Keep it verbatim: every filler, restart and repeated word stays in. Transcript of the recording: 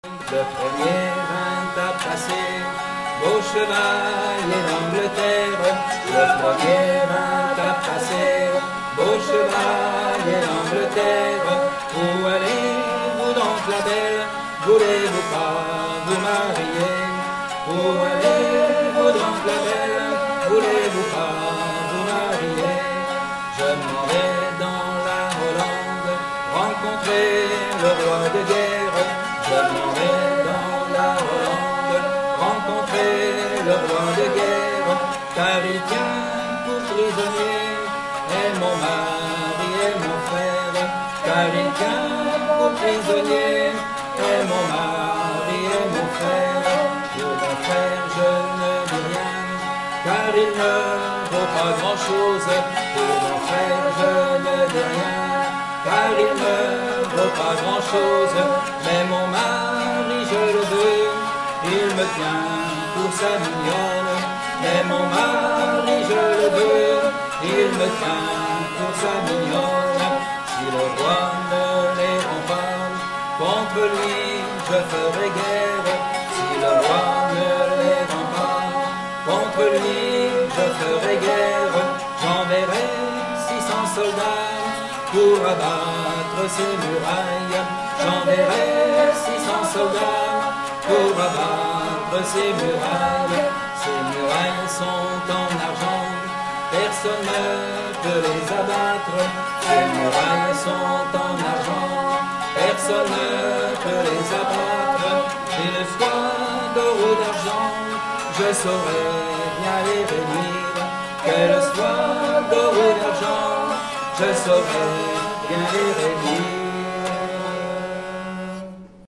Le premier vint à passer, beau cheval et l'Angleterre. Le premier vint à passer, beau cheval et l'Angleterre. Où allez-vous donc la belle? Voulez-vous pas vous marier? Où allez-vous donc la belle? Voulez-vous pas vous marier? Je m'en vais dans la Hollande rencontrer le roi de guerre. Je m'en vais dans la Hollande rencontrer le roi de guerre, car il tient pour prisonnier et mon mari et mon frère, car il tient pour prisonnier et mon mari et mon frère. Pour mon frère je ne dis rien, car il ne vaut pas grand chose. Pour mon frère je ne dis rien, car il ne vaut pas grand chose. Mais mon mari je le veux, il me tient pour sa mignonne. Mais mon mari je le veux, il me tient pour sa mignonne. Si le roi ne les rend pas, contre lui je ferai guerre. Si le roi ne les rend pas, contre lui je ferai guerre. J'enverrai six cents soldats pour abattre ces murailles. J'enverrai six cents soldats pour abattre ces murailles. Ces murailles sont en argent, personne ne peut les abattre. Ces murailles sont en argent, personne ne peut les abattre. Qu'ils soient d'or ou d'argent, je saurai bien les réduire. Qu'elles soient d'or ou d'argent, je saurai bien les réduire.